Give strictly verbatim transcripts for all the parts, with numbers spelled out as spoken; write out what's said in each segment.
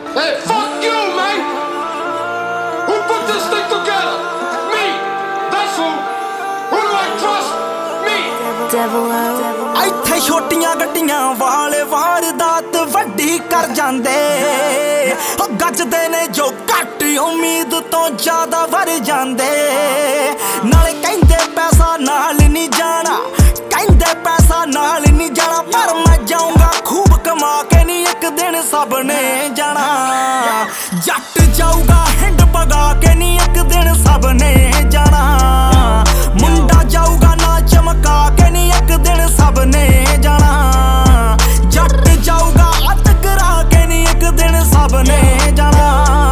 Hey, fuck you, man! Who put this thing together? Me! That's who! Who do I trust? Me! Devil out. ਇੱਥੇ ਛੋਟੀਆਂ ਗੱਡੀਆਂ ਵਾਲੇ ਵਾਰਦਾਤ ਵੱਡੀ ਕਰ ਜਾਂਦੇ ਉਹ ਗੱਜਦੇ ਨੇ ਜੋ ਘੱਟ ਉਮੀਦ ਤੋਂ ਜ਼ਿਆਦਾ ਵਰ ਜਾਂਦੇ ਨਾਲੇ ਕਹਿੰਦੇ ਪੈਸਾ ਨਾਲ ਨਹੀਂ ਜਾਣਾ ਕਹਿੰਦੇ ਪੈਸਾ ਨਾਲ ਨਹੀਂ ਜਾਣਾ ਪਰ ਮੈਂ ਜਾਊਂਗਾ ਖੂਬ ਕਮਾ ਕੇ ਨਹੀਂ ਇੱਕ ਦਿਨ ਸਭ ਨੇ ਜਾਣਾ ਜੱਟ ਜਾਊਗਾ ਹਿੰਡ ਪਗਾ ਕੇ ਨਹੀਂ ਇੱਕ ਦਿਨ ਸਭ ਨੇ ਜਾਣਾ ਮੁੰਡਾ ਜਾਊਗਾ ਨਾ ਚਮਕਾ ਕੇ ਨਹੀਂ ਇੱਕ ਦਿਨ ਸਭ ਨੇ ਜਾਣਾ ਜੱਟ ਜਾਊਗਾ ਅੱਤ ਕਰਾ ਕੇ ਨਹੀਂ ਇੱਕ ਦਿਨ ਸਭ ਨੇ ਜਾਣਾ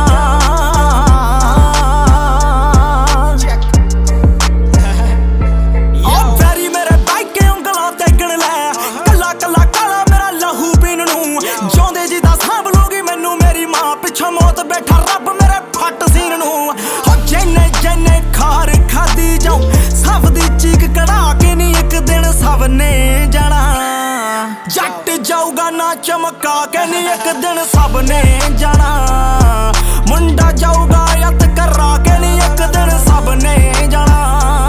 ਉਹ ਵੈਰੀ ਮੇਰੇ ਬਾਈਕੇ ਉਂਗਲਾਂ ਤੇ ਗਿਣ ਲੈ ਕੱਲਾ ਕੱਲਾ ਕਾਲਾ ਮੇਰਾ ਲਹੂ ਪੀਣ ਨੂੰ ਜਿਉਂਦੇ ਜੀ ਦਾ ਸਾਂਭ ਲੂਗੀ ਮੈਨੂੰ ਮੇਰੀ ਮਾਂ ਪਿੱਛੋਂ ਮੌਤ ਬੈਠਾ ਰੱਬ ਮੇਰੇ ਫੱਟ ਸੀਨ ਨੂੰ ਹੋ ਜਿੰਨੇ ਜਿੰਨੇ ਖਾਰ ਖਾਦੀ ਜਾਉ ਸਭ ਦੀ ਚੀਕ ਕਢਾ ਕੇ ਨਹੀਂ ਇੱਕ ਦਿਨ ਸਭ ਨੇ ਜਾਣਾ ਜੱਟ ਜਾਊਗਾ ਨਾ ਚਮਕਾ ਕੇ ਨਹੀਂ ਇੱਕ ਦਿਨ ਸਭ ਨੇ ਜਾਣਾ ਮੁੰਡਾ ਜਾਊਗਾ ਅੱਤ ਕਰਾ ਕੇ ਨਹੀਂ ਇੱਕ ਦਿਨ ਸਭ ਨੇ ਜਾਣਾ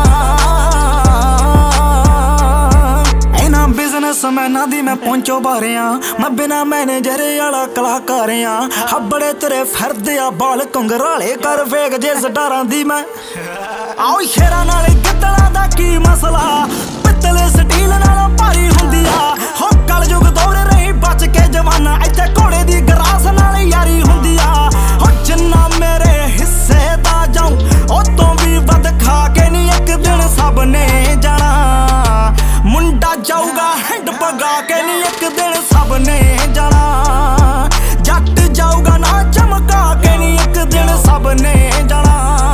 ਇਹਨਾਂ ਬਿਜ਼ਨਸਮੈਨਾਂ ਦੀ ਮੈਂ ਪਹੁੰਚੋ ਬਾਰਿਆਂ ਮੈਂ ਬਿਨਾ ਮੈਨੇਜਰ ਵਾਲਾ ਕਲਾਕਾਰ ਆ ਹੱਬੜੇ ਤੇਰੇ ਫਿਰਦੇ ਆ ਬਾਲ ਕੰਗਰਾਲੇ ਕਰ ਵੇਖ ਜੇ ਸਟਾਰਾਂ ਦੀ ਮੈਂ ਆਓ ਸ਼ੇਰਾਂ ਨਾਲੇ ਗਿੱਦੜਾਂ ਦਾ ਕੀ ਮਸਲਾ ਪਿੱਤਲ ਸਟੀਲ ਨਾਲੋਂ ਭਾਰੀ ਹੁੰਦੀ ਆ ਹੋ ਕਲਯੁਗ ਦੌੜ ਰਹੀ ਬਚ ਕੇ ਜਵਾਨਾ ਇੱਥੇ ਘੋੜੇ ਦੀ ਗਰਾਸ ਨਾਲ ਯਾਰੀ ਹੁੰਦੀ ਆ ਹੋ ਜਿੰਨਾ ਮੇਰੇ ਹਿੱਸੇ ਦਾ ਜਾਉ ਉਹ ਤੋਂ ਵੀ ਵੱਧ ਖਾ ਕੇ ਨਹੀਂ ਇੱਕ ਦਿਨ ਸਭ ਨੇ ਜਾਣਾ ਮੁੰਡਾ ਜਾਊਗਾ ਹਿੰਡ ਪਗਾ ਕੇ ਨਹੀਂ ਇੱਕ ਦਿਨ ਸਭ ਨੇ ਜਾਣਾ ਜੱਟ ਜਾਊਗਾ ਨਾ ਚਮਕਾ ਕੇ ਨਹੀਂ ਇੱਕ ਦਿਨ ਸਭ ਨੇ ਜਾਣਾ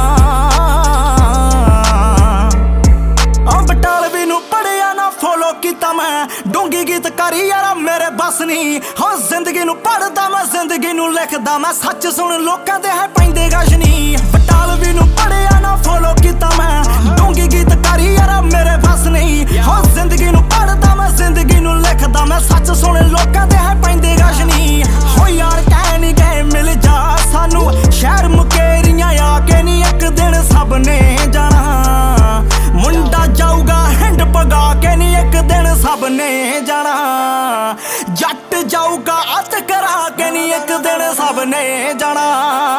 ਬਟਾਲਵੀ ਨੂੰ ਪੜਿਆ ਨਾ ਫੋਲੋ ਕੀਤਾ ਮੈਂ ਡੂੰਗੀ ਗੀਤਕਾਰੀ ਯਾਰਾ ਮੇਰੇ ਬਸ ਨਹੀਂ ਹੋ ਜ਼ਿੰਦਗੀ ਨੂੰ ਪੜਦਾ ਮੈਂ ਜ਼ਿੰਦਗੀ ਨੂੰ ਲਿਖਦਾ ਮੈਂ ਸੱਚ ਸੁਣ ਲੋਕਾਂ ਦੇ ਹੈ ਪੈਂਦੇ ਗਸ਼ਨੀ ਬਟਾਲਵੀ ਨੂੰ ਪੜਿਆ ਨਾ ਫੋਲੋ ਕੀਤਾ ਮੈਂ ਡੂੰਗੀ ਗੀਤਕਾਰੀ ਯਾਰਾ ਮੇਰੇ ਬਸ ਨਹੀਂ ਹੋ ਜ਼ਿੰਦਗੀ ਨੂੰ ਪੜਦਾ ਮੈਂ ਜ਼ਿੰਦਗੀ ਨੂੰ ਲਿਖਦਾ ਮੈਂ ਸੱਚ ਸੁਣ ਲੋਕਾਂ ਦੇ ਹੈ ਪੈਂਦੇ ਗਸ਼ਨੀ ਹੋ ਯਾਰ ਕਹਿ ਨਹੀਂ ਗਏ ਮਿਲ ਜਾ ਸਾਨੂੰ ਸ਼ਹਿਰ ਮੁਕੇਰੀਆਂ ਆ ਕੇ ਨਹੀਂ ਇੱਕ ਦਿਨ ਸਭ ਨੇ ਜਾਣਾ ਮੁੰਡਾ ਜਾਊਗਾ ਹਿੰਡ ਪਗਾ ਕੇ ਨਹੀਂ ਇੱਕ ਦਿਨ ਸਭ ਨੇ ਜਾਣਾ ਜੱਟ ਜਾਊਗਾ ਅੱਤ ਕਰਾ ਕੇ ਨਹੀਂ ਇੱਕ ਦਿਨ ਸਭ ਨੇ ਜਾਣਾ।